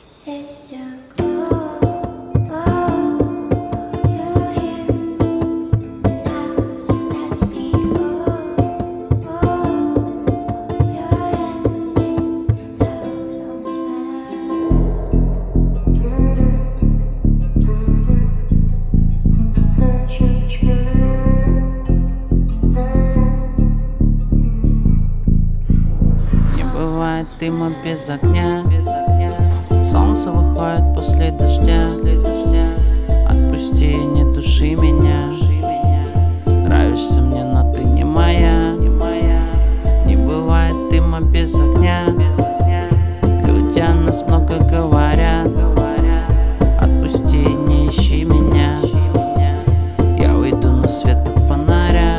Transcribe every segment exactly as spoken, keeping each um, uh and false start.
Дыма без огня, солнце выходит после дождя. Отпусти, не души меня. Нравишься мне, но ты не моя. Не бывает дыма без огня. Люди о нас много говорят. Отпусти, не ищи меня. Я уйду на свет от фонаря.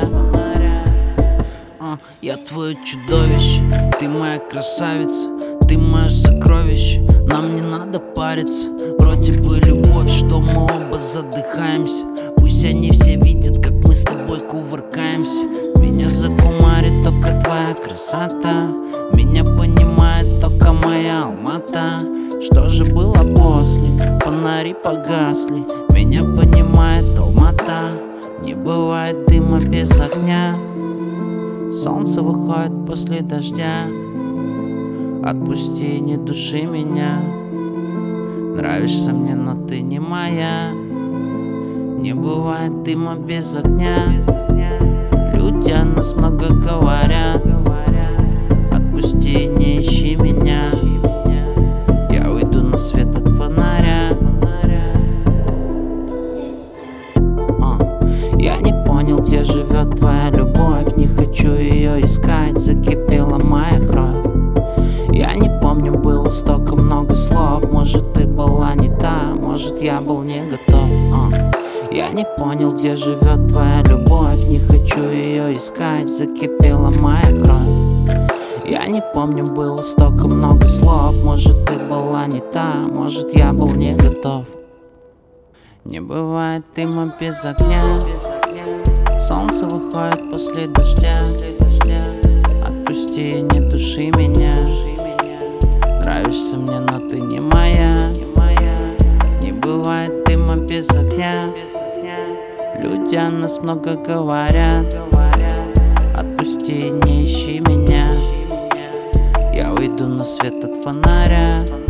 Я твое чудовище, ты моя красавица, ты мое сокровище. Нам не надо париться, вроде бы любовь, что мы оба задыхаемся. Пусть они все видят, как мы с тобой кувыркаемся. Меня закумарит только твоя красота, меня понимает только моя Алмата. Что же было после? Фонари погасли, меня понимает Алмата. Не бывает дыма без огня. Солнце выходит после дождя. Отпусти, не души меня. Нравишься мне, но ты не моя. Не бывает дыма без огня. Люди о нас много говорят. Отпусти, не ищи меня. Я уйду на свет от фонаря. Я не понял, где живет твоя любовь. Не хочу ее искать, закипела моя кровь. Я не помню, было столько много слов. Может, ты была не та, может, я был не готов. uh. Я не понял, где живет твоя любовь. Не хочу ее искать, закипела моя кровь. Я не помню, было столько много слов. Может, ты была не та, может, я был не готов. Не бывает дыма без огня. Солнце выходит после дождя. Отпусти, не души меня. Нравишься мне, но ты не моя. Не бывает дыма без огня. Люди о нас много говорят. Отпусти, не ищи меня. Я уйду на свет от фонаря.